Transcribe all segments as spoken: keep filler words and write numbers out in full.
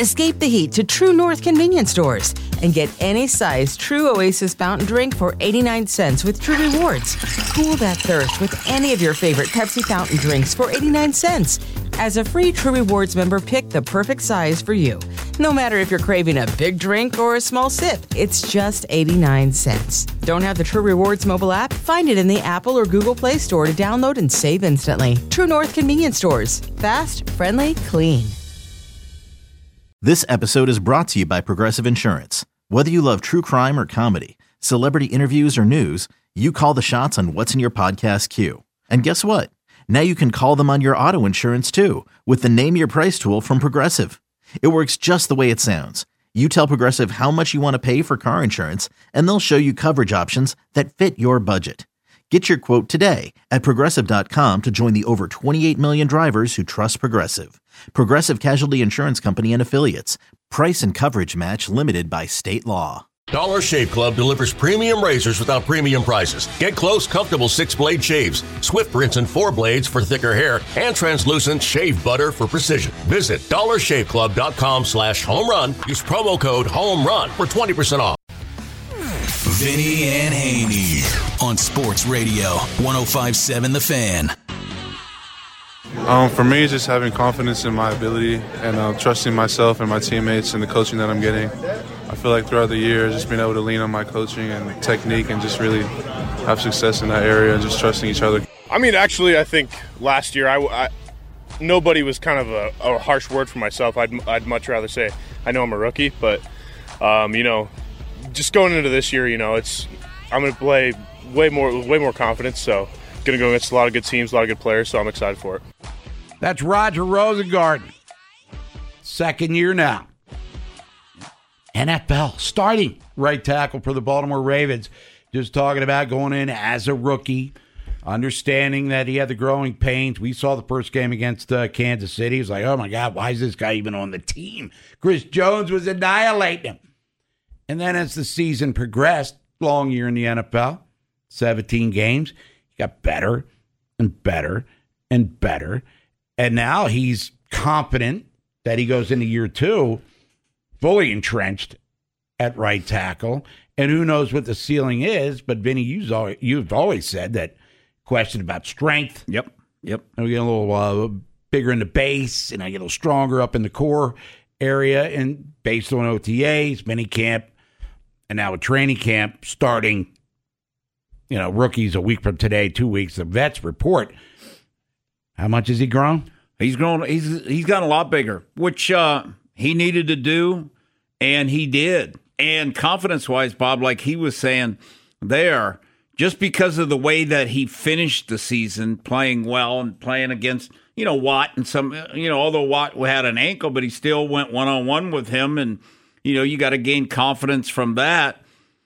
Escape the heat to True North convenience stores and get any size True Oasis fountain drink for eighty-nine cents with True Rewards. Cool that thirst with any of your favorite Pepsi fountain drinks for eighty-nine cents. As a free True Rewards member, pick the perfect size for you. No matter if you're craving a big drink or a small sip, it's just eighty-nine cents. Don't have the True Rewards mobile app? Find it in the Apple or Google Play Store to download and save instantly. True North convenience stores. Fast, friendly, clean. This episode is brought to you by Progressive Insurance. Whether you love true crime or comedy, celebrity interviews or news, you call the shots on what's in your podcast queue. And guess what? Now you can call them on your auto insurance too with the Name Your Price tool from Progressive. It works just the way it sounds. You tell Progressive how much you want to pay for car insurance, and they'll show you coverage options that fit your budget. Get your quote today at Progressive dot com to join the over twenty-eight million drivers who trust Progressive. Progressive Casualty Insurance Company and Affiliates. Price and coverage match limited by state law. Dollar Shave Club delivers premium razors without premium prices. Get close, comfortable six-blade shaves, swift rinse and four blades for thicker hair, and translucent shave butter for precision. Visit dollar shave club dot com slash home run. Use promo code HOMERUN for twenty percent off. Vinny and Haney on Sports Radio one oh five point seven The Fan. Um, for me, just having confidence in my ability and uh, trusting myself and my teammates and the coaching that I'm getting. I feel like throughout the year, just being able to lean on my coaching and technique and just really have success in that area and just trusting each other. I mean, actually, I think last year, I, I nobody was kind of a, a harsh word for myself. I'd, I'd much rather say I know I'm a rookie, but, um, you know, just going into this year, you know, it's I'm going to play way more, way more confidence, so going to go against a lot of good teams, a lot of good players, so I'm excited for it. That's Roger Rosengarten. Second year now. N F L starting right tackle for the Baltimore Ravens. Just talking about going in as a rookie, understanding that he had the growing pains. We saw the first game against uh, Kansas City. He was like, oh, my God, why is this guy even on the team? Chris Jones was annihilating him. And then as the season progressed, long year in the N F L, seventeen games, he got better and better and better. And now he's confident that he goes into year two fully entrenched at right tackle. And who knows what the ceiling is. But, Vinny, you've always, you've always said that question about strength. Yep, yep. And we get a little uh, bigger in the base, and I get a little stronger up in the core area. And based on O T As, mini camp, and now a training camp starting, you know, rookies a week from today, two weeks, the vets report. How much has he grown? He's grown. He's he's gotten a lot bigger, which uh, he needed to do, and he did. And confidence-wise, Bob, like he was saying there, just because of the way that he finished the season playing well and playing against, you know, Watt and some, you know, although Watt had an ankle, but he still went one-on-one with him, and, you know, you got to gain confidence from that.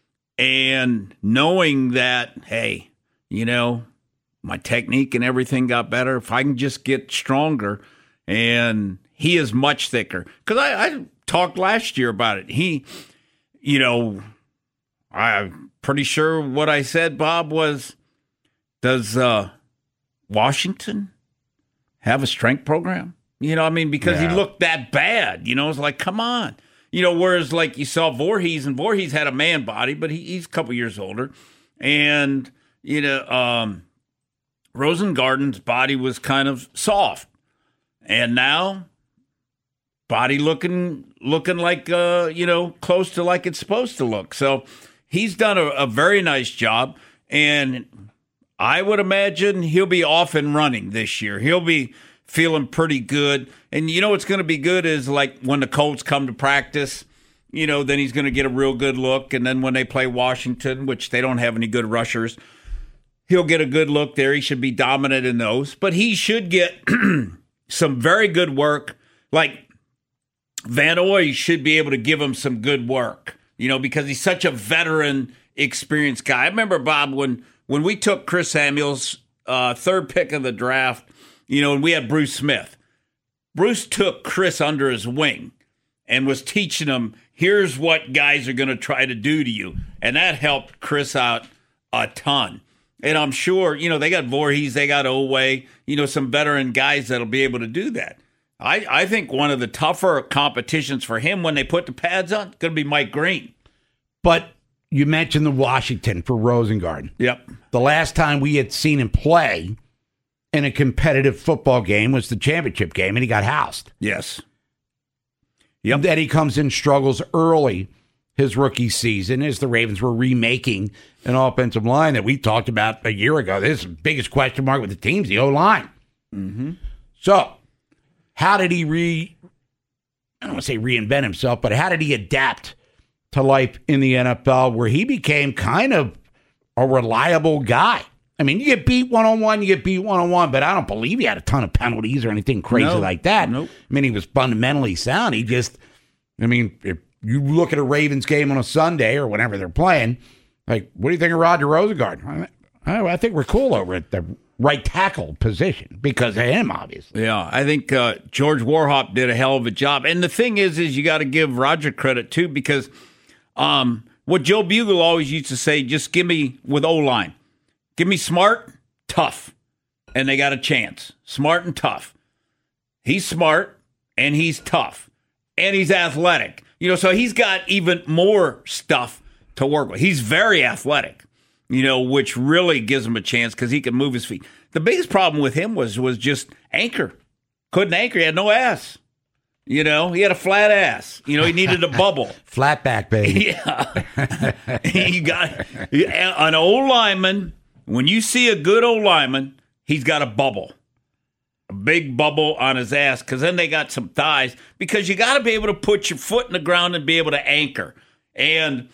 And knowing that, hey, you know, my technique and everything got better. If I can just get stronger, and he is much thicker. Because I, I talked last year about it. He, you know, I'm pretty sure what I said, Bob, was, does uh, Washington have a strength program? You know, I mean, because yeah. he looked that bad. You know, it's like, come on. You know, whereas like you saw Voorhees, and Voorhees had a man body, but he, he's a couple years older. And, you know, um, Rosengarten's body was kind of soft, and now body looking looking like uh, you know, close to like it's supposed to look. So he's done a, a very nice job, and I would imagine he'll be off and running this year. He'll be feeling pretty good, and you know what's going to be good is like when the Colts come to practice. You know, then he's going to get a real good look, and then when they play Washington, which they don't have any good rushers, he'll get a good look there. He should be dominant in those. But he should get some very good work. Like Van Oy should be able to give him some good work, you know, because he's such a veteran, experienced guy. I remember, Bob, when, when we took Chris Samuels, uh, third pick of the draft, you know, and we had Bruce Smith. Bruce took Chris under his wing and was teaching him, here's what guys are going to try to do to you. And that helped Chris out a ton. And I'm sure, you know, they got Voorhees, they got Oweh, you know, some veteran guys that'll be able to do that. I, I think one of the tougher competitions for him when they put the pads on is going to be Mike Green. But you mentioned the Washington for Rosengarten. Yep. The last time we had seen him play in a competitive football game was the championship game, and he got housed. Yes. Yep. Then he comes in, struggles early his rookie season as the Ravens were remaking an offensive line that we talked about a year ago. This is the biggest question mark with the team's the O-line. Mm-hmm. So how did he re, I don't want to say reinvent himself, but how did he adapt to life in the N F L where he became kind of a reliable guy? I mean, you get beat one-on-one, you get beat one-on-one, but I don't believe he had a ton of penalties or anything crazy no, like that. Nope. I mean, he was fundamentally sound. He just, I mean, if you look at a Ravens game on a Sunday or whenever they're playing, like, what do you think of Roger Rosengarten? I, I think we're cool over at the right tackle position because of him, obviously. Yeah, I think uh, George Warhop did a hell of a job. And the thing is, is you got to give Roger credit, too, because um, what Joe Bugle always used to say, just give me with O-line. Give me smart, tough, and they got a chance. Smart and tough. He's smart, and he's tough, and he's athletic. You know, so he's got even more stuff to work with. He's very athletic, you know, which really gives him a chance because he can move his feet. The biggest problem with him was was just anchor. Couldn't anchor. He had no ass. You know, he had a flat ass. You know, he needed a bubble. Flat back, baby. Yeah. He got an old lineman. When you see a good old lineman, he's got a bubble. A big bubble on his ass, because then they got some thighs. Because you got to be able to put your foot in the ground and be able to anchor. And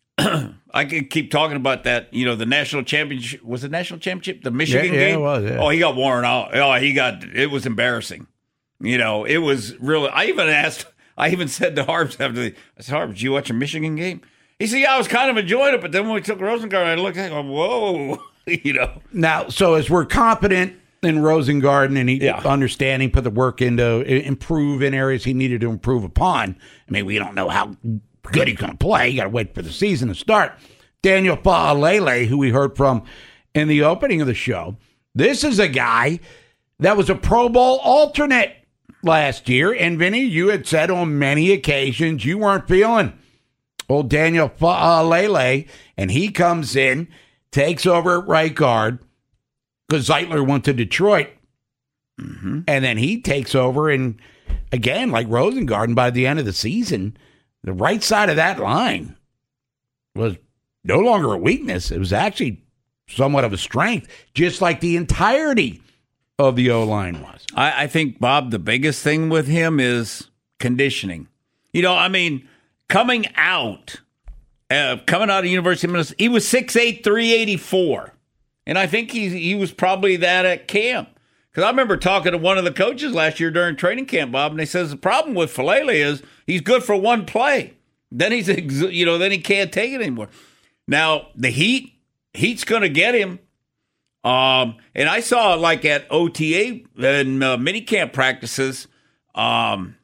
I could keep talking about that. You know, the national championship. Was it national championship? The Michigan yeah, yeah, game? It was, yeah. Oh, he got worn out. Oh, he got, it was embarrassing. You know, it was really, I even asked, I even said to Harbs after the, I said, Harbs, did you watch a Michigan game? He said, yeah, I was kind of enjoying it, but then when we took Rosengarten, I looked at him, whoa, you know. Now, so as we're confident in Rosengarten and he yeah. understanding, put the work into improve in areas he needed to improve upon. I mean, we don't know how good he's going to play. You got to wait for the season to start. Daniel Fa'alele, who we heard from in the opening of the show, this is a guy that was a Pro Bowl alternate last year. And Vinny, you had said on many occasions you weren't feeling old Daniel Fa'alele, and he comes in, takes over at right guard because Zeitler went to Detroit, mm-hmm. and then he takes over, and again, like Rosengarten, by the end of the season, the right side of that line was no longer a weakness. It was actually somewhat of a strength, just like the entirety of the O-line was. I, I think, Bob, the biggest thing with him is conditioning. You know, I mean, coming out, uh, coming out of University of Minnesota, he was six eight, three eighty-four. And I think he, he was probably that at camp. Because I remember talking to one of the coaches last year during training camp, Bob, and they says the problem with Fa'alele is he's good for one play. Then he's, you know, then he can't take it anymore. Now, the heat, heat's going to get him. Um, and I saw, like, at O T A and uh, minicamp practices, um,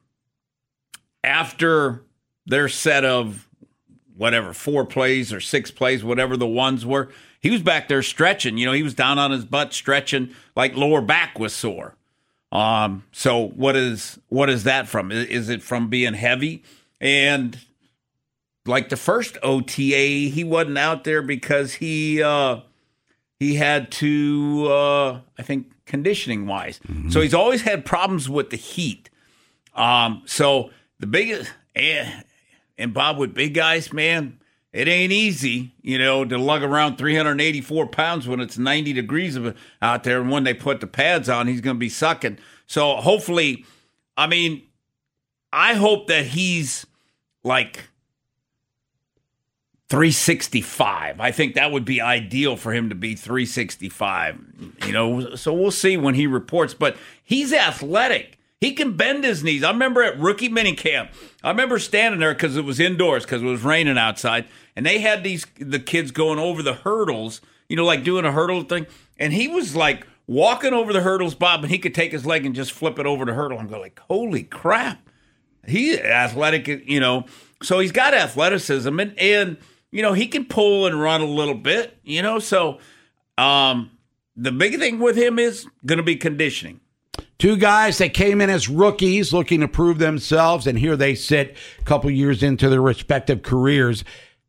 after their set of whatever, four plays or six plays, whatever the ones were, he was back there stretching. You know, he was down on his butt stretching, like lower back was sore. Um, so what is what is that from? Is, is it from being heavy? And like the first O T A, he wasn't out there because he uh, he had to, uh, I think, conditioning wise. Mm-hmm. So he's always had problems with the heat. Um, so the biggest, and, and Bob, with big guys, man, it ain't easy, you know, to lug around three hundred eighty-four pounds when it's ninety degrees out there. And when they put the pads on, he's going to be sucking. So hopefully, I mean, I hope that he's like three sixty-five. I think that would be ideal for him to be three sixty-five, you know, so we'll see when he reports. But he's athletic. He can bend his knees. I remember at rookie minicamp, I remember standing there because it was indoors because it was raining outside, and they had these the kids going over the hurdles, you know, like doing a hurdle thing, and he was like walking over the hurdles, Bob, and he could take his leg and just flip it over the hurdle. I'm going like, holy crap. He's athletic, you know, so he's got athleticism, and, and you know, he can pull and run a little bit, you know, so um, the big thing with him is going to be conditioning. Two guys that came in as rookies looking to prove themselves, and here they sit a couple years into their respective careers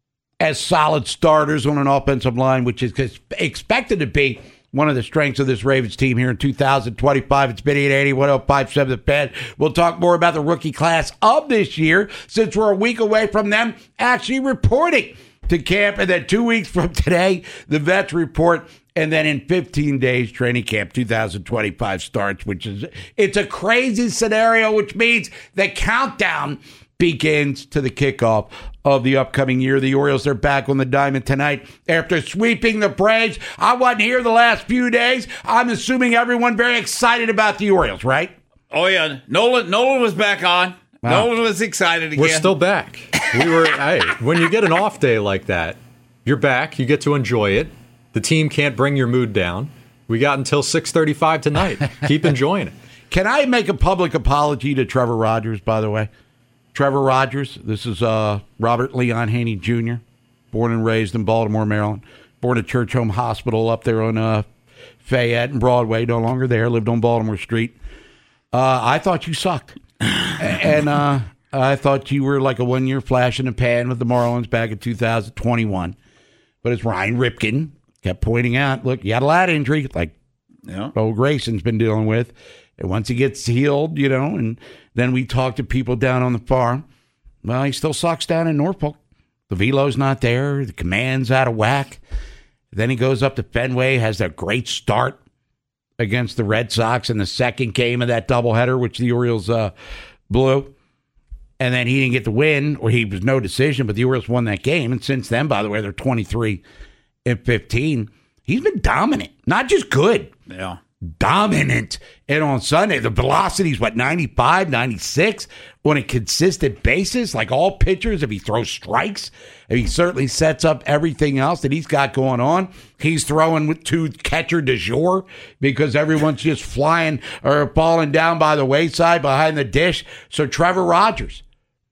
as solid starters on an offensive line, which is expected to be one of the strengths of this Ravens team here in two thousand twenty-five. It's Vinny and eighty, one oh five point seven The Fan. We'll talk more about the rookie class of this year since we're a week away from them actually reporting to camp. And then two weeks from today, the Vets report. And then in fifteen days, training camp two thousand twenty-five starts, which is, it's a crazy scenario, which means the countdown begins to the kickoff of the upcoming year. The Orioles are back on the diamond tonight after sweeping the Braves. I wasn't here the last few days. I'm assuming everyone very excited about the Orioles, right? Oh, yeah. Nolan Nolan was back on. Wow. Nolan was excited again. We're still back. We were. Hey, when you get an off day like that, you're back. You get to enjoy it. The team can't bring your mood down. We got until six thirty-five tonight. Keep enjoying it. Can I make a public apology to Trevor Rogers, by the way? Trevor Rogers, this is uh, Robert Leon Haney Junior, born and raised in Baltimore, Maryland. Born at Church Home Hospital up there on uh, Fayette and Broadway. No longer there. Lived on Baltimore Street. Uh, I thought you sucked. and uh, I thought you were like a one-year flash in the pan with the Marlins back in two thousand twenty-one. But as Ryan Ripken kept pointing out, look, you had a lat injury like yeah. old Grayson's been dealing with. And once he gets healed, you know, and then we talk to people down on the farm, well, he still sucks down in Norfolk. The velo's not there. The command's out of whack. Then he goes up to Fenway, has a great start against the Red Sox in the second game of that doubleheader, which the Orioles uh, blew. And then he didn't get the win, or he was no decision, but the Orioles won that game. And since then, by the way, they're twenty-three and fifteen. He's been dominant, not just good. Yeah. Dominant. And on Sunday, the velocity's what, ninety-five, ninety-six on a consistent basis, like all pitchers. If he throws strikes, if he certainly sets up everything else that he's got going on. He's throwing with two catcher du jour because everyone's just flying or falling down by the wayside behind the dish. So Trevor Rogers,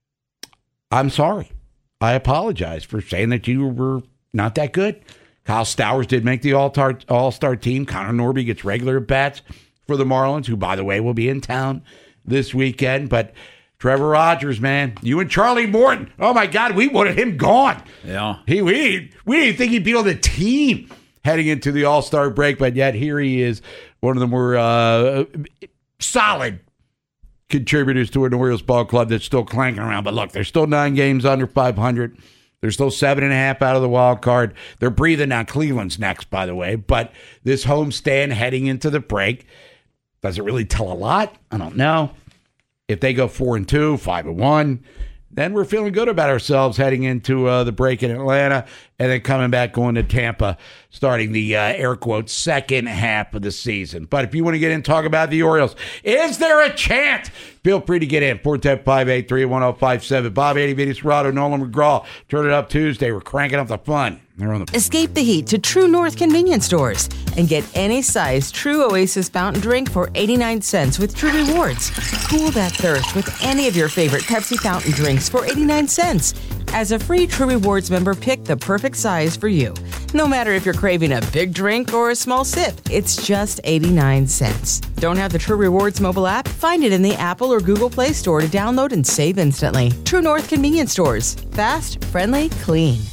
I'm sorry. I apologize for saying that you were not that good. Kyle Stowers did make the all-star, all-star team. Connor Norby gets regular at-bats for the Marlins, who, by the way, will be in town this weekend. But Trevor Rogers, man, you and Charlie Morton, oh, my God, we wanted him gone. Yeah. He, we, we didn't think he'd be on the team heading into the all-star break, but yet here he is, one of the more uh, solid contributors to an Orioles ball club that's still clanking around. But look, they're still nine games under five hundred. They're still seven and a half out of the wild card. They're breathing now. Cleveland's next, by the way. But this homestand heading into the break, does it really tell a lot? I don't know. If they go four and two, five and one, then we're feeling good about ourselves heading into uh, the break in Atlanta, and then coming back going to Tampa, starting the uh, air quotes second half of the season. But if you want to get in and talk about the Orioles, is there a chance? Feel free to get in. four one zero, five eight three, one zero five seven. Bob Eddie, Vinny Serrato, Nolan McGraw. Turn it up Tuesday. We're cranking up the fun. They're on the Escape the heat to True North convenience stores and get any size True Oasis fountain drink for eighty-nine cents with True Rewards. Cool that thirst with any of your favorite Pepsi fountain drinks for eighty-nine cents. As a free True Rewards member, pick the perfect size for you. No matter if you're craving a big drink or a small sip, it's just eighty-nine cents. Don't have the True Rewards mobile app? Find it in the Apple or Google Play Store to download and save instantly. True North convenience stores. Fast, friendly, clean.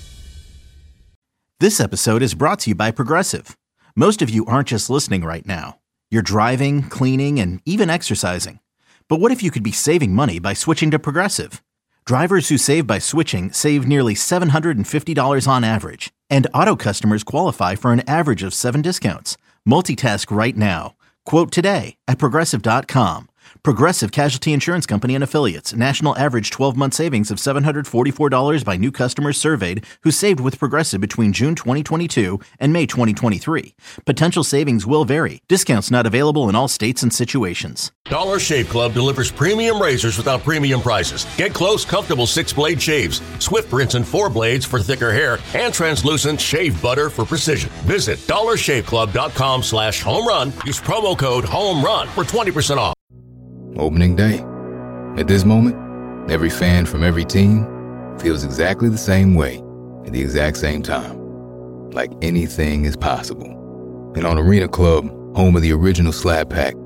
This episode is brought to you by Progressive. Most of you aren't just listening right now. You're driving, cleaning, and even exercising. But what if you could be saving money by switching to Progressive? Drivers who save by switching save nearly seven hundred fifty dollars on average. And auto customers qualify for an average of seven discounts. Multitask right now. Quote today at Progressive dot com. Progressive Casualty Insurance Company and Affiliates. National average twelve-month savings of seven hundred forty-four dollars by new customers surveyed who saved with Progressive between June twenty twenty-two and May twenty twenty-three. Potential savings will vary. Discounts not available in all states and situations. Dollar Shave Club delivers premium razors without premium prices. Get close, comfortable six-blade shaves, swift rinse and four blades for thicker hair, and translucent shave butter for precision. Visit dollar shave club dot com slash home run. Use promo code HOMERUN for twenty percent off. Opening day. At this moment, every fan from every team feels exactly the same way at the exact same time. Like anything is possible. And on Arena Club, home of the original Slab Pack,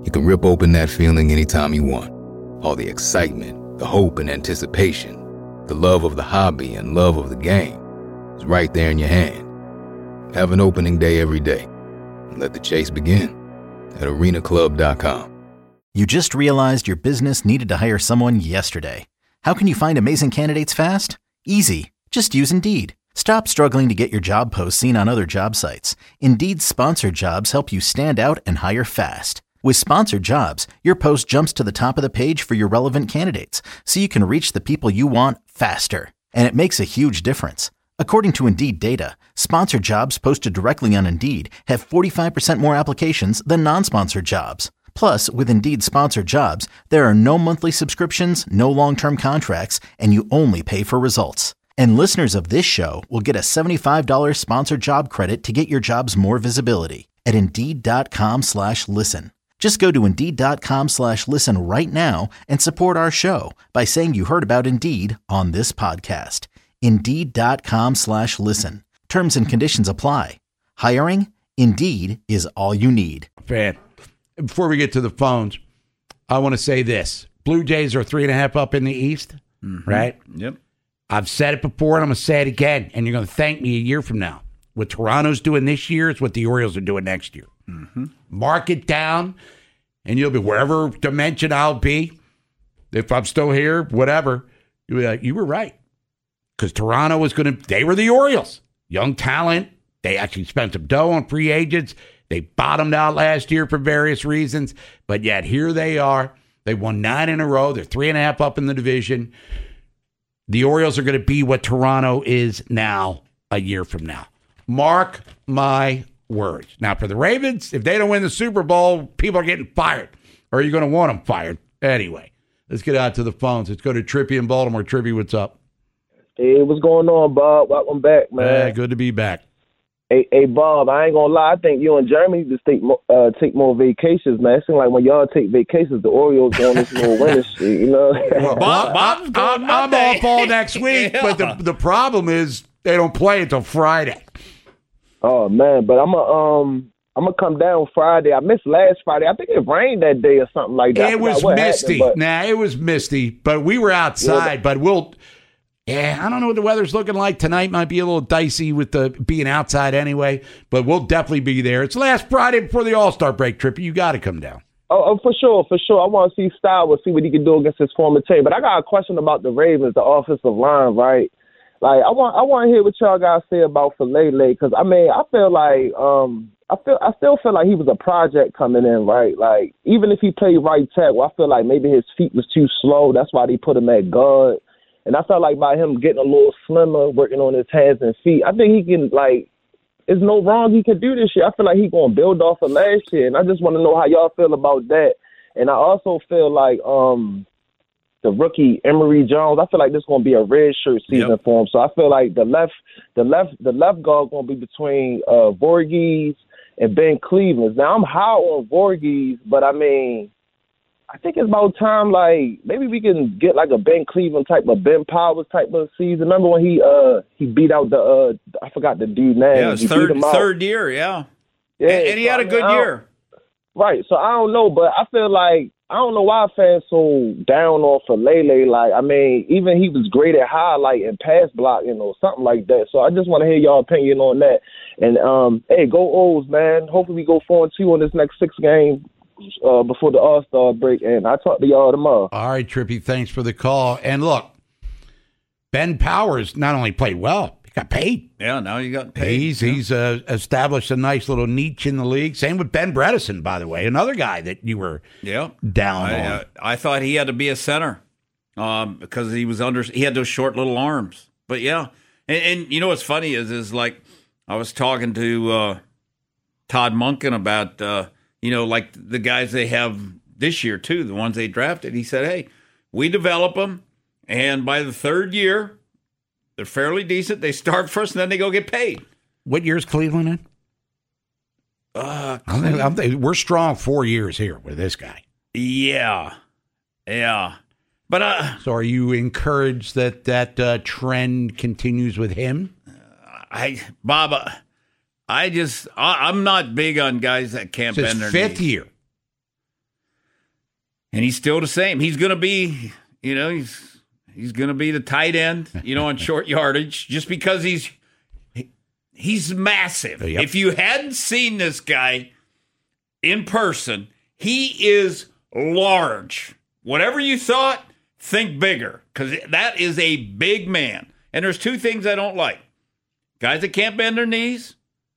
You can rip open that feeling anytime you want. All the excitement, the hope and anticipation, the love of the hobby and love of the game is right there in your hand. Have an opening day every day. And let the chase begin at arena club dot com. You just realized your business needed to hire someone yesterday. How can you find amazing candidates fast? Easy. Just use Indeed. Stop struggling to get your job posts seen on other job sites. Indeed's sponsored jobs help you stand out and hire fast. With sponsored jobs, your post jumps to the top of the page for your relevant candidates, so you can reach the people you want faster. And it makes a huge difference. According to Indeed data, sponsored jobs posted directly on Indeed have forty-five percent more applications than non-sponsored jobs. Plus, with Indeed sponsored jobs, there are no monthly subscriptions, no long-term contracts, and you only pay for results. And listeners of this show will get a seventy-five dollars sponsored job credit to get your jobs more visibility at Indeed.com slash listen. Just go to Indeed.com slash listen right now and support our show by saying you heard about Indeed on this podcast. Indeed.com slash listen. Terms and conditions apply. Hiring? Indeed is all you need. Fan. Before we get to the phones, I want to say this. Blue Jays are three and a half up in the East, mm-hmm. right? Yep. I've said it before, and I'm going to say it again, and you're going to thank me a year from now. What Toronto's doing this year is what the Orioles are doing next year. Mm-hmm. Mark it down, and you'll be wherever dimension I'll be. If I'm still here, whatever, you'll be like, you were right. Because Toronto was going to, they were the Orioles. Young talent. They actually spent some dough on free agents. They bottomed out last year for various reasons. But yet here they are. They won nine in a row. They're three and a half up in the division. The Orioles are going to be what Toronto is now a year from now. Mark my words. Now, for the Ravens, if they don't win the Super Bowl, people are getting fired. Or are you going to want them fired? Anyway, let's get out to the phones. Let's go to Trippy in Baltimore. Trippy, what's up? Hey, what's going on, Bob? Welcome back, man. Hey, good to be back. Hey, hey, Bob, I ain't gonna lie. I think you and Jeremy just take more, uh, take more vacations, man. It seems like when y'all take vacations, the Orioles go on this little winter shit, you know? Well, Bob, Bob's I'm, I'm off all next week, yeah. But the the problem is they don't play until Friday. Oh man, but I'm a um. I'm going to come down Friday. I missed last Friday. I think it rained that day or something like that. It was misty. Happened, but... Nah, it was misty, but we were outside. Yeah, but we'll, yeah, I don't know what the weather's looking like. Tonight might be a little dicey with the being outside anyway, but we'll definitely be there. It's last Friday before the All-Star break, Trippy. You got to come down. Oh, oh, for sure, for sure. I want to see Styles, see what he can do against his former team. But I got a question about the Ravens, the offensive line, right? Like, I want I want to hear what y'all guys say about Falele, because, I mean, I feel like um, – I feel I still feel like he was a project coming in, right? Like, even if he played right tackle, I feel like maybe his feet was too slow. That's why they put him at guard. And I felt like by him getting a little slimmer, working on his hands and feet, I think he can, like, there's no wrong he can do this year. I feel like he's going to build off of last year. And I just want to know how y'all feel about that. And I also feel like um, the rookie Emory Jones, I feel like this is going to be a red shirt season yep. for him. So I feel like the left the left, the left guard going to be between uh, Voorhees and Ben Cleveland. Now, I'm high on Voorhees, but, I mean, I think it's about time, like, maybe we can get, like, a Ben Cleveland type of Ben Powers type of season. Remember when he uh he beat out the, uh I forgot the dude name. Yeah, his third, third year, yeah. Yeah, and, and he had a good year. Right, so I don't know, but I feel like, I don't know why fans so down on Falele. Like, I mean, even he was great at highlight and pass blocking or something like that. So I just want to hear y'all opinion on that. And, um, hey, go O's, man. Hopefully we go four and two on this next six game uh, before the All-Star break. And I'll talk to y'all tomorrow. All right, Trippy, thanks for the call. And look, Ben Powers not only played well, he got paid. Yeah, now you got paid. He's, yeah. he's uh, established a nice little niche in the league. Same with Ben Bredesen, by the way, another guy that you were yeah. down I, on. Uh, I thought he had to be a center um, because he was under. He had those short little arms. But, yeah. And, and you know what's funny is, is like, I was talking to uh, Todd Monken about, uh, you know, like the guys they have this year, too, the ones they drafted. He said, hey, we develop them, and by the third year, they're fairly decent. They start first, and then they go get paid. What year's Cleveland in? Uh, I'm, I'm, we're strong four years here with this guy. Yeah. Yeah. But uh, so are you encouraged that that uh, trend continues with him? I, Bob, uh, I just, I, I'm not big on guys that can't it's bend their fifth knees. year. And he's still the same. He's going to be, you know, he's he's going to be the tight end, you know, on short yardage, just because he's he's massive. Yep. If you hadn't seen this guy in person, he is large. Whatever you thought, think bigger, because that is a big man. And there's two things I don't like. Guys that can't bend their knees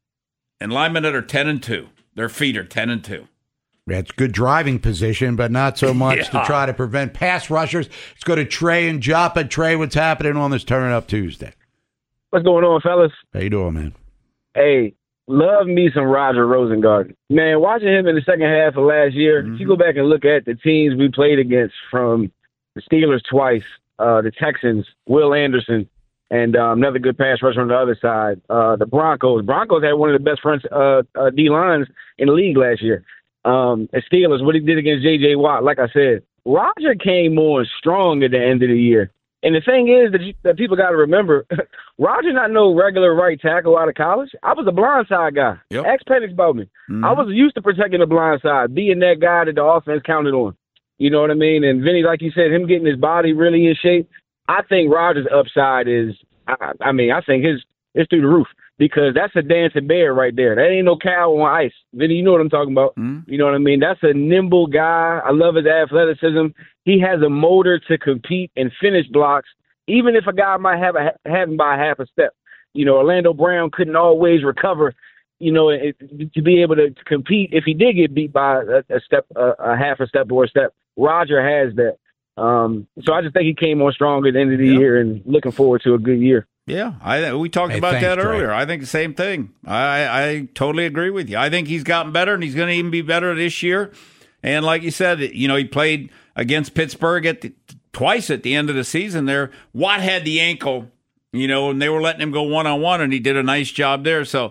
and linemen that are ten and two. Their feet are ten and two. That's good driving position, but not so much Yeah. to try to prevent pass rushers. Let's go to Trey and Joppa. Trey, what's happening on this Turn Up Tuesday? What's going on, fellas? How you doing, man? Hey, love me some Roger Rosengarten. Man, watching him in the second half of last year, mm-hmm. if you go back and look at the teams we played against, from the Steelers twice, uh, the Texans, Will Anderson, and um, another good pass rusher on the other side, uh, the Broncos. Broncos had one of the best fronts, uh, uh, D-lines in the league last year. Um, the Steelers, what he did against J J. Watt, like I said, Roger came on strong at the end of the year. And the thing is that, you, that people got to remember, Roger not no regular right tackle out of college. I was a blindside guy. Yep. Ask Penix about me. Mm-hmm. I was used to protecting the blind side, being that guy that the offense counted on. You know what I mean? And Vinny, like you said, him getting his body really in shape, I think Roger's upside is, I, I mean, I think his it's through the roof, because that's a dancing bear right there. That ain't no cow on ice. Vinny, you know what I'm talking about. Mm-hmm. You know what I mean? That's a nimble guy. I love his athleticism. He has a motor to compete and finish blocks, even if a guy might have a, have him by half a step. You know, Orlando Brown couldn't always recover, you know, it, to be able to compete if he did get beat by a, a step, a, a half a step or a step. Roger has that. Um, so I just think he came on strong at the end of the yep. year, and looking forward to a good year. Yeah, I we talked hey, about thanks, that earlier. Trey. I think the same thing. I, I totally agree with you. I think he's gotten better, and he's going to even be better this year. And like you said, you know, he played against Pittsburgh at the, twice at the end of the season there. Watt had the ankle, you know, and they were letting him go one-on-one, and he did a nice job there. So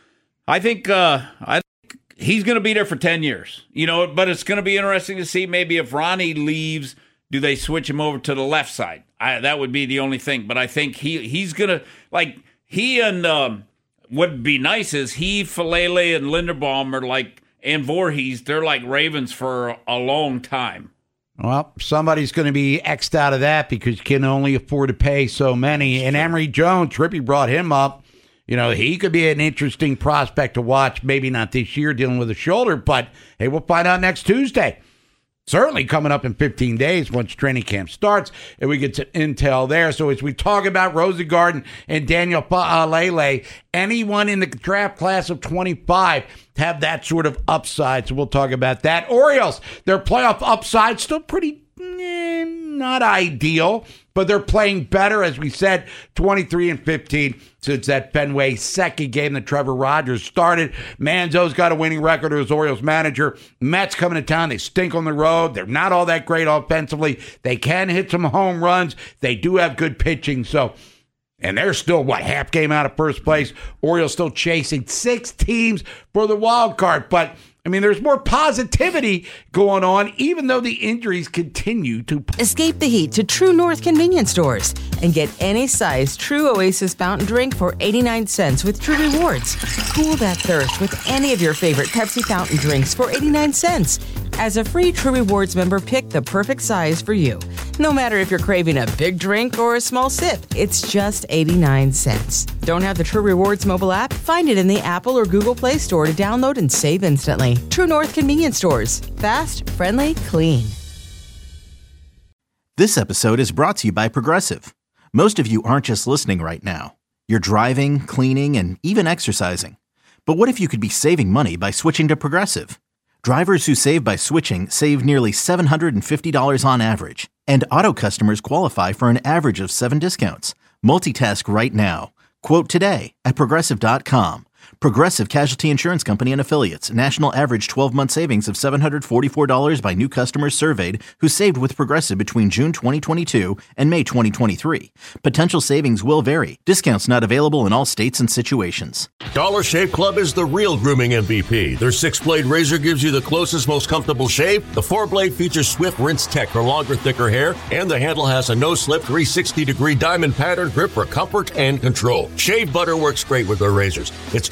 I think uh, I think he's going to be there for ten years, you know, but it's going to be interesting to see maybe if Ronnie leaves, do they switch him over to the left side? I, that would be the only thing. But I think he he's going to, like, he and um, what would be nice is he, Falele, and Linderbaum are like, and Voorhees, they're like Ravens for a long time. Well, somebody's going to be X'd out of that because you can only afford to pay so many. And Emory Jones, Trippy brought him up. You know, he could be an interesting prospect to watch. Maybe not this year dealing with a shoulder, but hey, we'll find out next Tuesday. Certainly coming up in fifteen days once training camp starts, and we get to intel there. So as we talk about Rosengarten and Daniel Faalele, anyone in the draft class of twenty-five have that sort of upside. So we'll talk about that. Orioles, their playoff upside still pretty eh, not ideal, but they're playing better, as we said, twenty-three and fifteen since that Fenway second game that Trevor Rogers started. Manzo's got a winning record as Orioles manager. Mets coming to town. They stink on the road. They're not all that great offensively. They can hit some home runs. They do have good pitching. So, and they're still, what, half game out of first place. Orioles still chasing six teams for the wild card. But I mean, there's more positivity going on, even though the injuries continue to... Escape the heat to True North convenience stores and get any size True Oasis fountain drink for eighty-nine cents with True Rewards. Cool that thirst with any of your favorite Pepsi fountain drinks for eighty-nine cents. As a free True Rewards member, pick the perfect size for you. No matter if you're craving a big drink or a small sip, it's just eighty-nine cents. Don't have the True Rewards mobile app? Find it in the Apple or Google Play Store to download and save instantly. True North convenience stores. Fast, friendly, clean. This episode is brought to you by Progressive. Most of you aren't just listening right now. You're driving, cleaning, and even exercising. But what if you could be saving money by switching to Progressive? Drivers who save by switching save nearly seven hundred fifty dollars on average. And auto customers qualify for an average of seven discounts. Multitask right now. Quote today at Progressive dot com. Progressive Casualty Insurance Company and Affiliates. National average twelve-month savings of seven hundred forty-four dollars by new customers surveyed who saved with Progressive between June twenty twenty-two and May twenty twenty-three. Potential savings will vary. Discounts not available in all states and situations. Dollar Shave Club is the real grooming M V P. Their six-blade razor gives you the closest, most comfortable shave. The four-blade features swift rinse tech for longer, thicker hair. And the handle has a no-slip three sixty degree diamond pattern grip for comfort and control. Shave butter works great with their razors. It's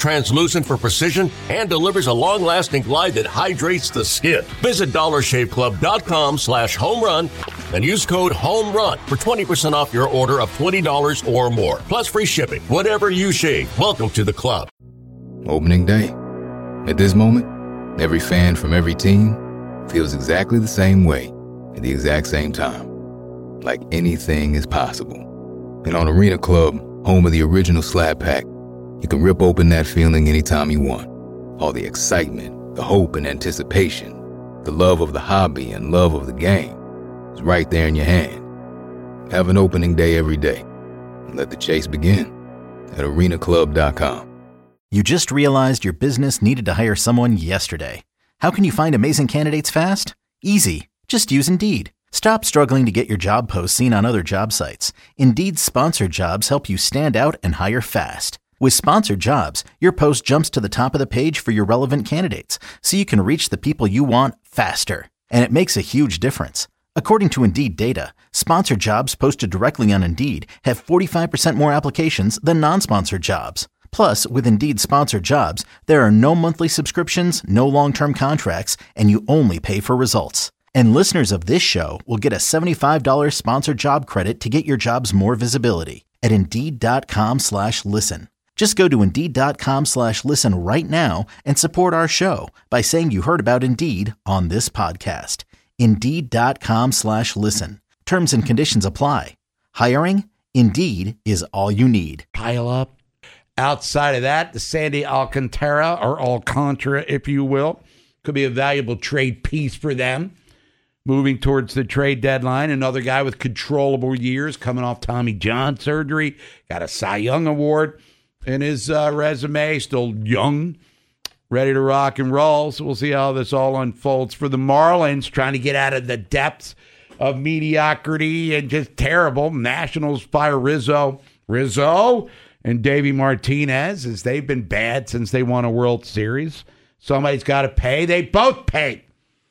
translucent for precision, and delivers a long-lasting glide that hydrates the skin. Visit dollar shave club dot com slash home run and use code HOMERUN for twenty percent off your order of twenty dollars or more, plus free shipping. Whatever you shave, welcome to the club. Opening day. At this moment, every fan from every team feels exactly the same way at the exact same time. Like anything is possible. And on Arena Club, home of the original Slap Pack, you can rip open that feeling anytime you want. All the excitement, the hope and anticipation, the love of the hobby and love of the game is right there in your hand. Have an opening day every day and let the chase begin at arena club dot com. You just realized your business needed to hire someone yesterday. How can you find amazing candidates fast? Easy. Just use Indeed. Stop struggling to get your job posts seen on other job sites. Indeed's sponsored jobs help you stand out and hire fast. With sponsored jobs, your post jumps to the top of the page for your relevant candidates, so you can reach the people you want faster. And it makes a huge difference. According to Indeed data, sponsored jobs posted directly on Indeed have forty-five percent more applications than non-sponsored jobs. Plus, with Indeed sponsored jobs, there are no monthly subscriptions, no long-term contracts, and you only pay for results. And listeners of this show will get a seventy-five dollars sponsored job credit to get your jobs more visibility at Indeed.com slash listen. Just go to Indeed.com slash listen right now and support our show by saying you heard about Indeed on this podcast. Indeed.com slash listen. Terms and conditions apply. Hiring? Indeed is all you need. Pile up. Outside of that, the Sandy Alcantara, or Alcantara, if you will, could be a valuable trade piece for them. Moving towards the trade deadline, another guy with controllable years coming off Tommy John surgery, got a Cy Young Award in his uh, resume, still young, ready to rock and roll. So we'll see how this all unfolds for the Marlins, trying to get out of the depths of mediocrity and just terrible. Nationals fire Rizzo, Rizzo, and Davey Martinez, as they've been bad since they won a World Series. Somebody's got to pay. They both paid.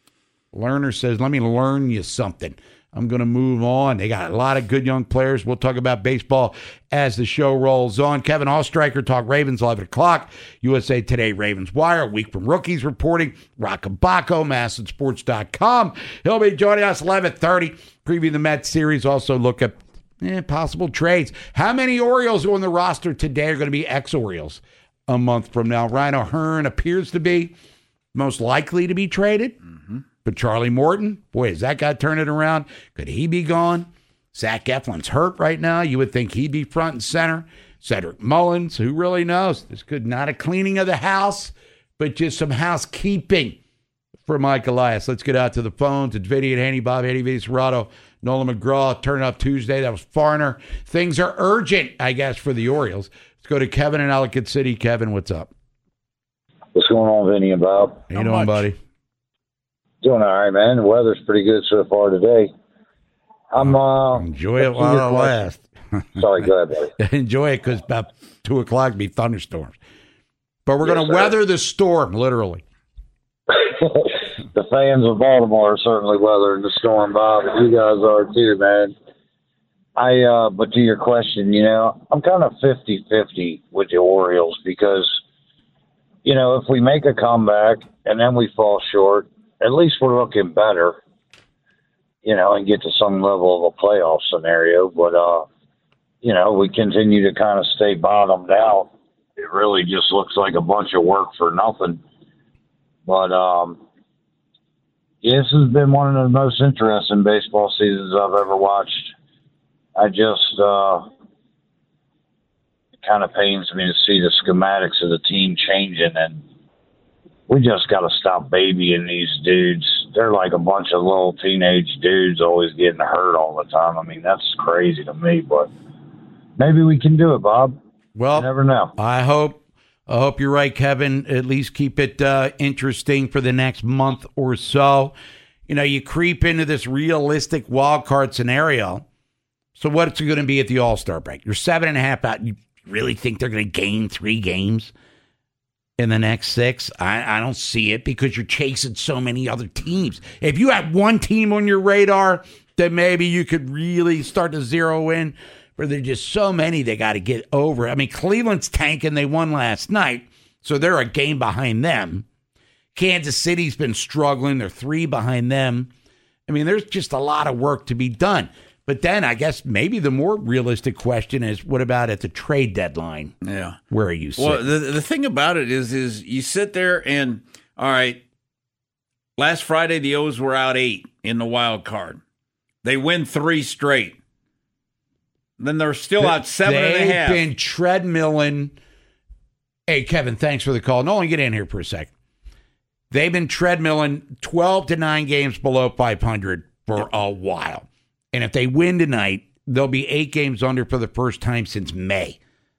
Lerner says, let me learn you something. I'm going to move on. They got a lot of good young players. We'll talk about baseball as the show rolls on. Kevin Ostreicher, Talk Ravens, eleven o'clock. U S A Today, Ravens Wire, a week from rookies reporting. Rockabacco, Masson Sports dot com. He'll be joining us eleven thirty. Preview the Mets series. Also look at eh, possible trades. How many Orioles on the roster today are going to be ex-Orioles a month from now? Ryan O'Hearn appears to be most likely to be traded. Mm-hmm. But Charlie Morton, boy, is that guy turning it around? Could he be gone? Zach Eflin's hurt right now. You would think he'd be front and center. Cedric Mullins, who really knows? This could not a cleaning of the house, but just some housekeeping for Mike Elias. Let's get out to the phones. It's Vinny and Haney, Bob Haney, Vinny Serrato, Nolan McGraw. Turn up Tuesday. That was Farner. Things are urgent, I guess, for the Orioles. Let's go to Kevin in Ellicott City. Kevin, what's up? What's going on, Vinny and Bob? How you doing, buddy? Doing all right, man. The weather's pretty good so far today. I'm uh enjoy it while it lasts. Sorry, go ahead, buddy. Enjoy it because about two o'clock be thunderstorms. But we're yes, going to weather the storm, literally. The fans of Baltimore are certainly weathering the storm, Bob. You guys are too, man. I uh but to your question, you know, I'm kind of fifty-fifty with the Orioles because, you know, if we make a comeback and then we fall short, at least we're looking better, you know, and get to some level of a playoff scenario. But, uh, you know, we continue to kind of stay bottomed out. It really just looks like a bunch of work for nothing. But, um, yeah, this has been one of the most interesting baseball seasons I've ever watched. I just, uh, it kind of pains me to see the schematics of the team changing, and we just got to stop babying these dudes. They're like a bunch of little teenage dudes always getting hurt all the time. I mean, that's crazy to me, but maybe we can do it, Bob. Well, you never know. I hope I hope you're right, Kevin. At least keep it uh, interesting for the next month or so. You know, you creep into this realistic wild card scenario. So what's it going to be at the All-Star break? You're seven and a half out. You really think they're going to gain three games in the next six? I, I don't see it because you're chasing so many other teams. If you had one team on your radar, then maybe you could really start to zero in. But there's just so many they got to get over. I mean, Cleveland's tanking. They won last night. So they're a game behind them. Kansas City's been struggling. They're three behind them. I mean, there's just a lot of work to be done. But then I guess maybe the more realistic question is, what about at the trade deadline? Yeah. Where are you sitting? Well, the, the thing about it is, is you sit there and, all right, last Friday the O's were out eight in the wild card. They win three straight. Then they're still out seven and a half. They've been treadmilling. Hey, Kevin, thanks for the call. Nolan, get in here for a second. They've been treadmilling twelve to nine games below five hundred for a while. And if they win tonight, they'll be eight games under for the first time since May.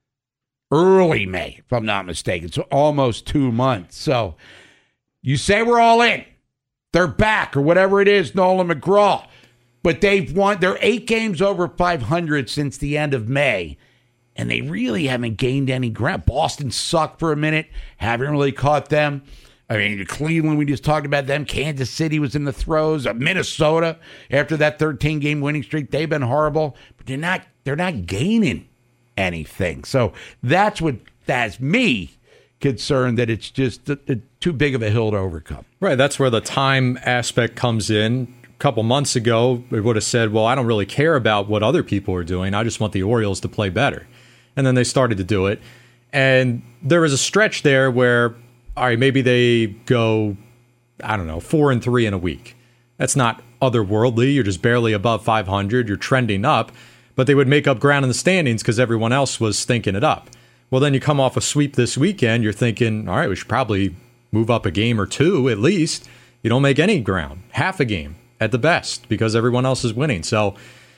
Early May, if I'm not mistaken. So almost two months. So you say we're all in. They're back or whatever it is, Nolan McGraw. But they've won. They're eight games over five hundred since the end of May. And they really haven't gained any ground. Boston sucked for a minute. Haven't really caught them. I mean, Cleveland, we just talked about them. Kansas City was in the throes. Minnesota, after that thirteen-game winning streak, they've been horrible. But they're not, they're not gaining anything. So that's what has me concerned, that it's just a, a, too big of a hill to overcome. Right, that's where the time aspect comes in. A couple months ago, we would have said, well, I don't really care about what other people are doing. I just want the Orioles to play better. And then they started to do it. And there was a stretch there where, all right, maybe they go, I don't know, four and three in a week. That's not otherworldly. You're just barely above five hundred. You're trending up. But they would make up ground in the standings because everyone else was stinking it up. Well, then you come off a sweep this weekend. You're thinking, all right, we should probably move up a game or two at least. You don't make any ground, half a game at the best, because everyone else is winning. So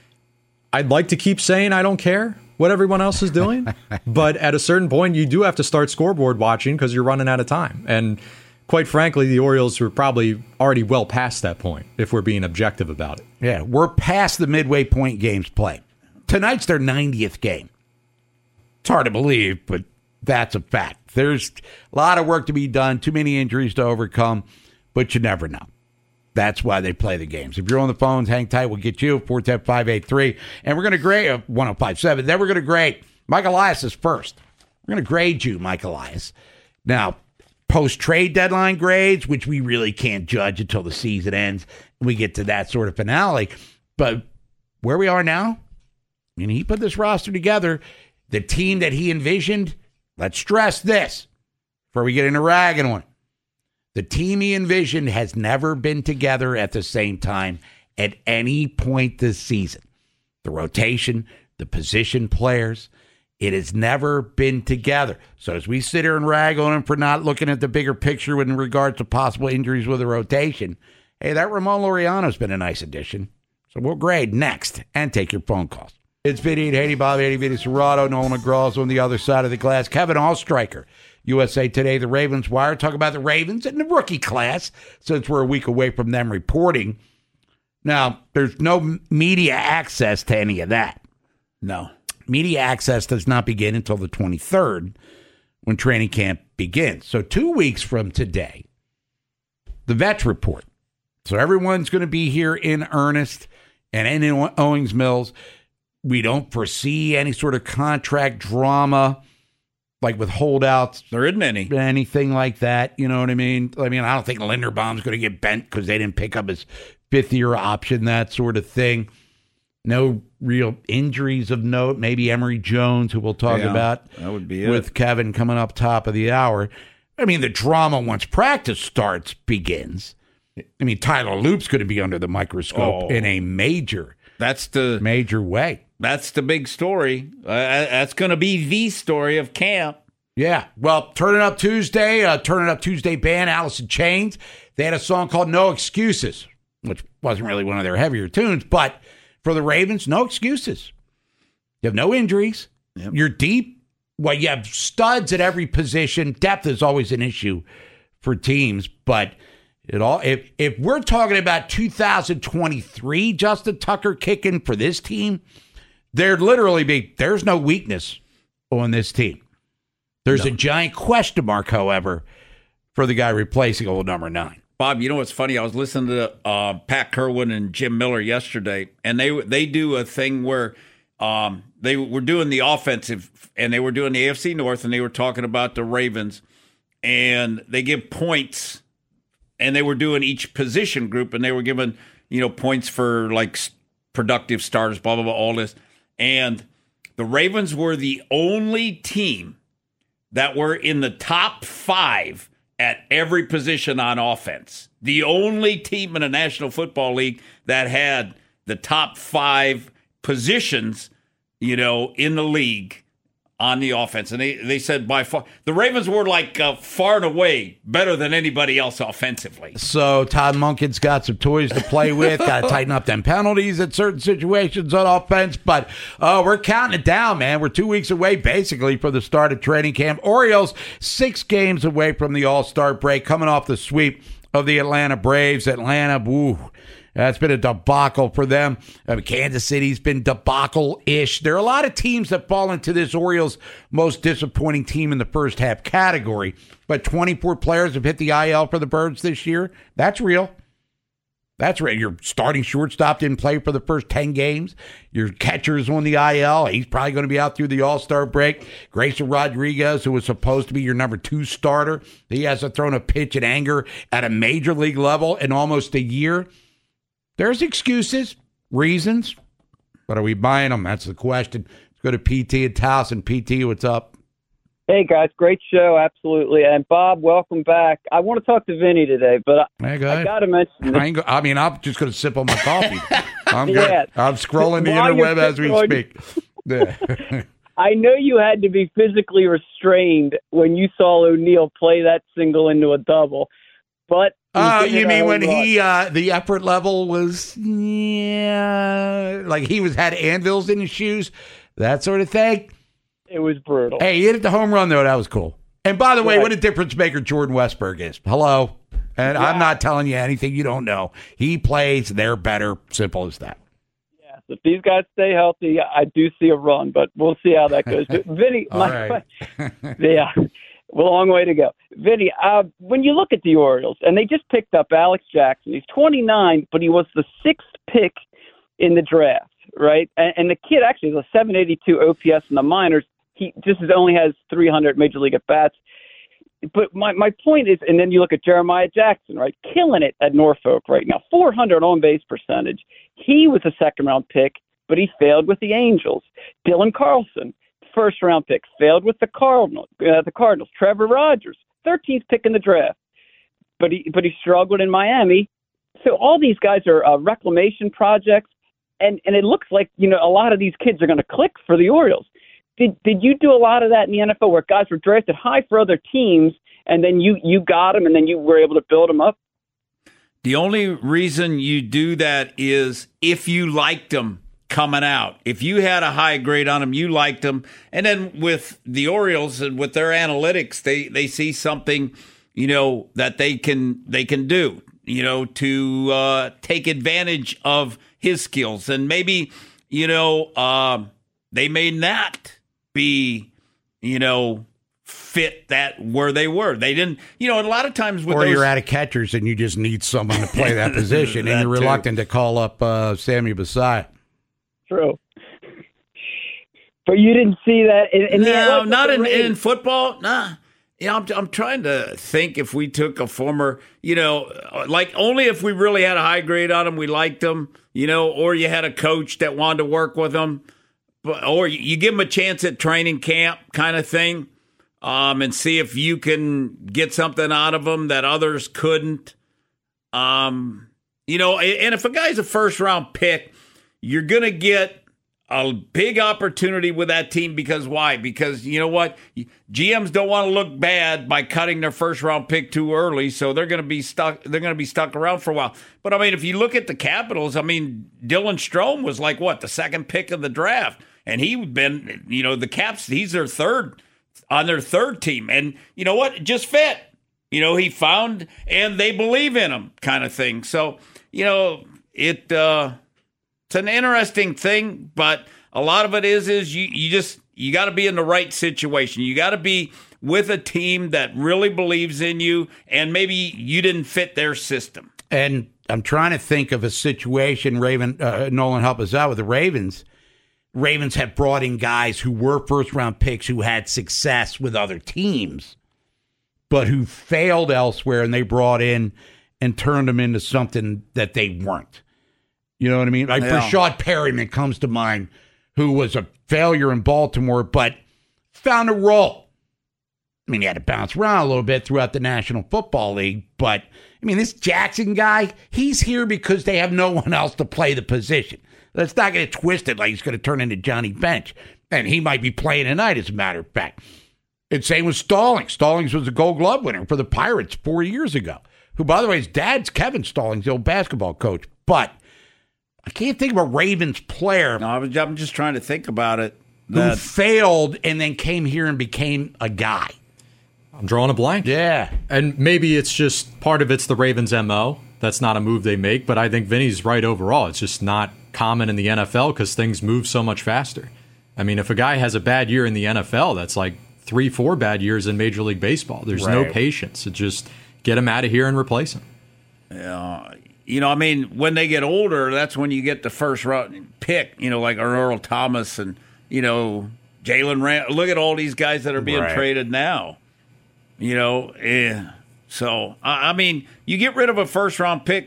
I'd like to keep saying I don't care what everyone else is doing. But at a certain point, you do have to start scoreboard watching because you're running out of time. And quite frankly, the Orioles were probably already well past that point, if we're being objective about it. Yeah, we're past the midway point games played. Tonight's their ninetieth game. It's hard to believe, but that's a fact. There's a lot of work to be done, too many injuries to overcome, but you never know. That's why they play the games. If you're on the phones, hang tight. We'll get you, four one zero, five eight three. And we're going to grade, uh, one oh five seven. Then we're going to grade. Mike Elias is first. We're going to grade you, Mike Elias. Now, post-trade deadline grades, which we really can't judge until the season ends, and we get to that sort of finale. But where we are now, I mean, he put this roster together. The team that he envisioned, let's stress this before we get into ragging one. The team he envisioned has never been together at the same time at any point this season. The rotation, the position players, it has never been together. So as we sit here and rag on him for not looking at the bigger picture in regards to possible injuries with the rotation, hey, that Ramon Laureano's been a nice addition. So we'll grade next and take your phone calls. It's Vinny and Haney, Bobby, Eddie, Vinny Serrato, Nolan McGraw's on the other side of the glass. Kevin Allstriker, U S A Today, the Ravens Wire. Talk about the Ravens and the rookie class, since we're a week away from them reporting. Now, there's no media access to any of that. No. Media access does not begin until the twenty-third, when training camp begins. So two weeks from today, the Vets Report. So everyone's going to be here in earnest and in Owings Mills. We don't foresee any sort of contract drama, like with holdouts. There isn't any. Anything like that. You know what I mean? I mean, I don't think Linderbaum's going to get bent because they didn't pick up his fifth-year option, that sort of thing. No real injuries of note. Maybe Emory Jones, who we'll talk yeah, about that would be with it. Kevin coming up top of the hour. I mean, the drama once practice starts begins. I mean, Tyler Loop's going to be under the microscope oh, in a major, that's the major way. That's the big story. Uh, that's going to be the story of camp. Yeah. Well, Turn It Up Tuesday, uh, Turn It Up Tuesday band, Alice in Chains. They had a song called No Excuses, which wasn't really one of their heavier tunes. But for the Ravens, no excuses. You have no injuries. Yep. You're deep. Well, you have studs at every position. Depth is always an issue for teams. But it all if, if we're talking about two thousand twenty-three, Justin Tucker kicking for this team, there'd literally be, there's no weakness on this team. There's no. a giant question mark, however, for the guy replacing old number nine. Bob, you know what's funny? I was listening to uh, Pat Kerwin and Jim Miller yesterday, and they they do a thing where um, they were doing the offensive, and they were doing the A F C North, and they were talking about the Ravens. and they give points, and they were doing each position group, and they were giving, you know, points for like productive starters, blah, blah, blah, all this. And the Ravens were the only team that were in the top five at every position on offense. The only team in the National Football League that had the top five positions, you know, in the league on the offense. And they, they said by far, the Ravens were like uh, far and away better than anybody else offensively. So Todd Monken's got some toys to play with, got to tighten up them penalties at certain situations on offense. But uh, we're counting it down, man. We're two weeks away, basically, from the start of training camp. Orioles, six games away from the All-Star break, coming off the sweep of the Atlanta Braves. Atlanta, woo. That's been a debacle for them. Uh, Kansas City's been debacle-ish. There are a lot of teams that fall into this Orioles most disappointing team in the first half category. But twenty-four players have hit the I L for the Birds this year. That's real. That's real. Your starting shortstop didn't play for the first ten games. Your catcher's on the I L. He's probably going to be out through the All-Star break. Grayson Rodriguez, who was supposed to be your number two starter, he hasn't thrown a pitch in anger at a major league level in almost a year. There's excuses, reasons, but are we buying them? That's the question. Let's go to P T and Towson. P T, what's up? Hey, guys. Great show. Absolutely. And, Bob, welcome back. I want to talk to Vinny today, but hey, go I, I got to mention this. I, ain't go, I mean, I'm just going to sip on my coffee. I'm good. Yeah. I'm scrolling the While interweb you're as we on- speak. Yeah. I know you had to be physically restrained when you saw O'Neill play that single into a double, but Oh, you mean when he, uh, the effort level was, yeah, like he was had anvils in his shoes, that sort of thing? It was brutal. Hey, he hit the home run, though. That was cool. And by the way, Right. what a difference maker Jordan Westberg is. Hello. And I'm not telling you anything you don't know. He plays, they're better. Simple as that. Yes, if these guys stay healthy, I do see a run, but we'll see how that goes. Vinny, All my, right. yeah, well, a long way to go. Vinny, uh, when you look at the Orioles, and they just picked up Alex Jackson, he's twenty-nine, but he was the sixth pick in the draft, right? And, and the kid actually is a seven eighty-two O P S in the minors. He just only has three hundred major league at-bats. But my, my point is, and then you look at Jeremiah Jackson, right? Killing it at Norfolk right now. four hundred on-base percentage. He was a second-round pick, but he failed with the Angels. Dylan Carlson, first-round pick, failed with the Cardinals. Uh, the Cardinals. Trevor Rogers, thirteenth pick in the draft, but he but he struggled in Miami. So all these guys are uh, reclamation projects, and, and it looks like, you know, a lot of these kids are going to click for the Orioles. Did did you do a lot of that in the N F L where guys were drafted high for other teams, and then you, you got them, and then you were able to build them up? The only reason you do that is if you liked them coming out. If you had a high grade on them, you liked them. And then with the Orioles and with their analytics, they, they see something, you know, that they can they can do, you know, to uh, take advantage of his skills. And maybe, you know, uh, they may not be, you know, fit that where they were. They didn't, you know, and a lot of times with Or those, you're out of catchers and you just need someone to play that position, That and you're too. reluctant to call up uh, Sammy Basai. True. But you didn't see that in, in no, the not the in, Rays. in football. Nah. Yeah, I'm, I'm trying to think if we took a former, you know, like only if we really had a high grade on him, we liked him, you know, or you had a coach that wanted to work with him, but, or you give him a chance at training camp kind of thing, um, and see if you can get something out of him that others couldn't. Um, you know, and if a guy's a first round pick, you're going to get a big opportunity with that team because why? Because you know what? G Ms don't want to look bad by cutting their first round pick too early, so they're going to be stuck. They're going to be stuck around for a while. But I mean, if you look at the Capitals, I mean, Dylan Strome was like what, the second pick of the draft, and he's been, you know, the Caps. He's their third on their third team, and you know what? It just fit. You know, he found, and they believe in him, kind of thing. So you know, it. Uh, It's an interesting thing, but a lot of it is is you, you just you got to be in the right situation. You got to be with a team that really believes in you, and maybe you didn't fit their system. And I'm trying to think of a situation, Raven, uh, Nolan, help us out with the Ravens. Ravens have brought in guys who were first-round picks who had success with other teams. but who failed elsewhere and they brought in and turned them into something that they weren't. You know what I mean? Like Yeah. Rashad Perryman comes to mind, who was a failure in Baltimore, but found a role. I mean, he had to bounce around a little bit throughout the National Football League, but, I mean, this Jackson guy, he's here because they have no one else to play the position. Let's not get it twisted like he's going to turn into Johnny Bench, and he might be playing tonight, as a matter of fact. And same with Stallings. Stallings was a Gold Glove winner for the Pirates four years ago, who, by the way, his dad's Kevin Stallings, the old basketball coach. But I can't think of a Ravens player. No, I was, I'm just trying to think about it. Who That, failed and then came here and became a guy. I'm drawing a blank. Yeah. And maybe it's just part of it's the Ravens' M O. That's not a move they make, but I think Vinny's right overall. It's just not common in the N F L because things move so much faster. I mean, if a guy has a bad year in the N F L, that's like three, four bad years in Major League Baseball. There's no Right. patience. It just get him out of here and replace him. Yeah. You know, I mean, when they get older, that's when you get the first round pick, you know, like Earl Thomas and, you know, Jalen Ram. Look at all these guys that are being Right. traded now. You know, eh. So, I I mean, you get rid of a first round pick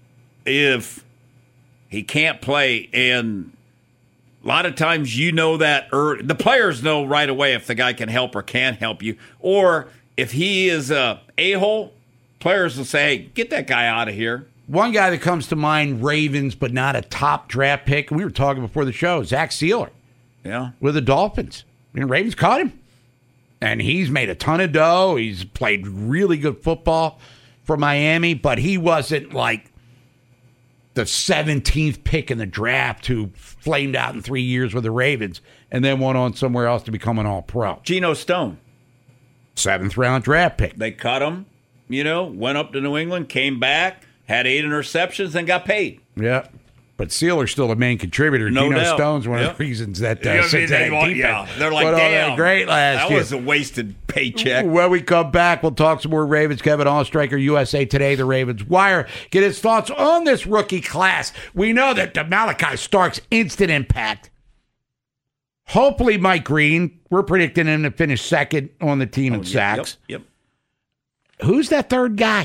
if he can't play. And a lot of times you know that, or the players know right away if the guy can help or can't help you. Or if he is a a-hole, players will say, hey, get that guy out of here. One guy that comes to mind, Ravens, but not a top draft pick. We were talking before the show, Zach Sealer. Yeah. With the Dolphins. I mean, Ravens caught him. And he's made a ton of dough. He's played really good football for Miami, but he wasn't like the seventeenth pick in the draft who flamed out in three years with the Ravens and then went on somewhere else to become an all-pro. Geno Stone. Seventh round draft pick. They cut him, you know, went up to New England, came back, had eight interceptions, and got paid. Yeah. But Sealer's still the main contributor. No Geno doubt. Stone's one Yep. of the reasons that You uh, know what I mean? Cincinnati They want- defense yeah, they're like, went on there damn, great last that year. was a wasted paycheck. When we come back, we'll talk some more Ravens. Kevin Allstriker, U S A Today, the Ravens Wire. Get his thoughts on this rookie class. We know that the Malachi Starks instant impact. Hopefully, Mike Green. We're predicting him to finish second on the team Oh, in yep, sacks. Yep, yep. Who's that third guy?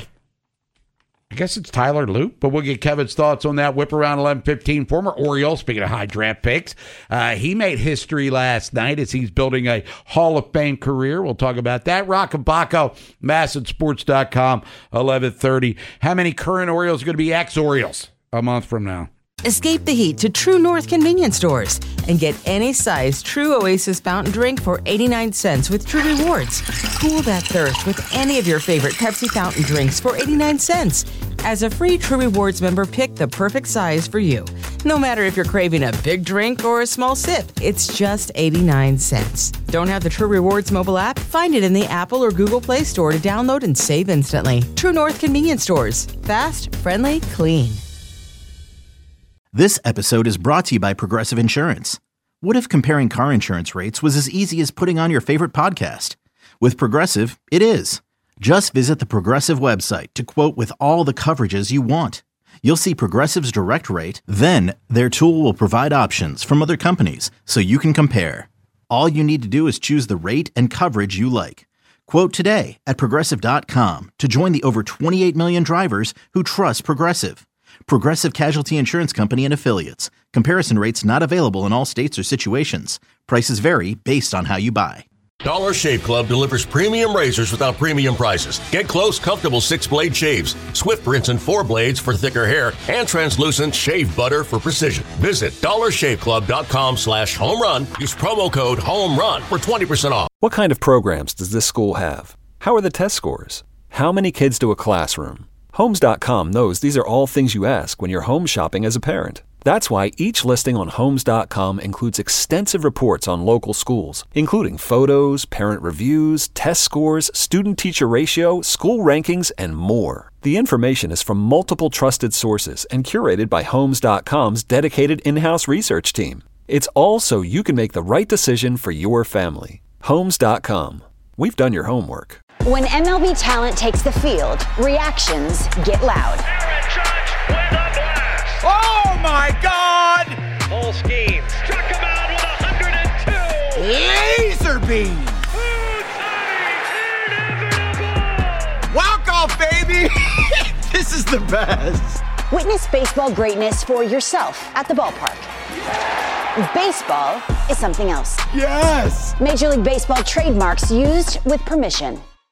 I guess it's Tyler Loop, but we'll get Kevin's thoughts on that. Whip around eleven fifteen. Former Oriole, speaking of high draft picks, uh, he made history last night as he's building a Hall of Fame career. We'll talk about that. Rock and Baco, Masson Sports dot com, eleven thirty. How many current Orioles are going to be ex-Orioles a month from now? Escape the heat to True North convenience stores and get any size True Oasis fountain drink for eighty-nine cents with True Rewards. Cool that thirst with any of your favorite Pepsi fountain drinks for eighty-nine cents. As a free True Rewards member, pick the perfect size for you. No matter if you're craving a big drink or a small sip, it's just eighty-nine cents. Don't have the True Rewards mobile app? Find it in the Apple or Google Play Store to download and save instantly. True North convenience stores. Fast, friendly, clean. This episode is brought to you by Progressive Insurance. What if comparing car insurance rates was as easy as putting on your favorite podcast? With Progressive, it is. Just visit the Progressive website to quote with all the coverages you want. You'll see Progressive's direct rate, then their tool will provide options from other companies so you can compare. All you need to do is choose the rate and coverage you like. Quote today at Progressive dot com to join the over twenty-eight million drivers who trust Progressive. Progressive Casualty Insurance Company and Affiliates. Comparison rates not available in all states or situations. Prices vary based on how you buy. Dollar Shave Club delivers premium razors without premium prices. Get close, comfortable six-blade shaves, Swift rinse and four blades for thicker hair, and translucent shave butter for precision. Visit dollar shave club dot com slash home run. Use promo code HOMERUN for twenty percent off. What kind of programs does this school have? How are the test scores? How many kids do a classroom? Homes dot com knows these are all things you ask when you're home shopping as a parent. That's why each listing on Homes dot com includes extensive reports on local schools, including photos, parent reviews, test scores, student-teacher ratio, school rankings, and more. The information is from multiple trusted sources and curated by Homes dot com's dedicated in-house research team. It's all so you can make the right decision for your family. Homes dot com. We've done your homework. When M L B talent takes the field, reactions get loud. Oh my God! Full scheme. Struck him out with one hundred two. Laser beam! baby! This is the best. Witness baseball greatness for yourself at the ballpark. Baseball is something else. Yes! Major League Baseball trademarks used with permission.